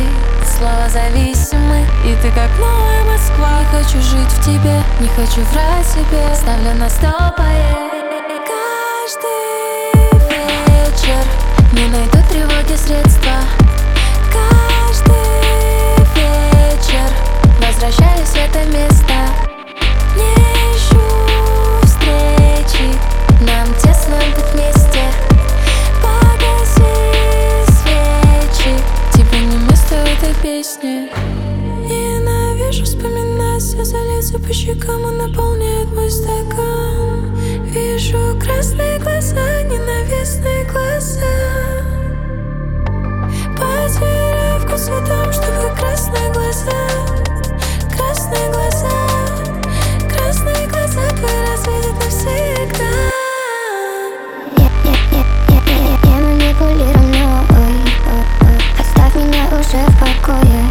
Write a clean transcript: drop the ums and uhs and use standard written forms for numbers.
слова зависимы, и ты как новая Москва. Не хочу жить в тебе, не хочу врать себе, ставлю на стоп, каждый вечер не найду тревоги средства. Каждый вечер возвращаюсь в это место. Не ищу встречи, нам тесно быть вместе. Погаси свечи, тебе не место в этой песне. Ненавижу вспоминать, слезы льются по щекам и наполняют мой стакан. Вижу красные глаза, ненавистные глаза. Потеряю вкус в том, чтобы красные глаза, красные глаза, красные глаза твои развидят навсегда. Я манипулирую мной, оставь меня уже в покое.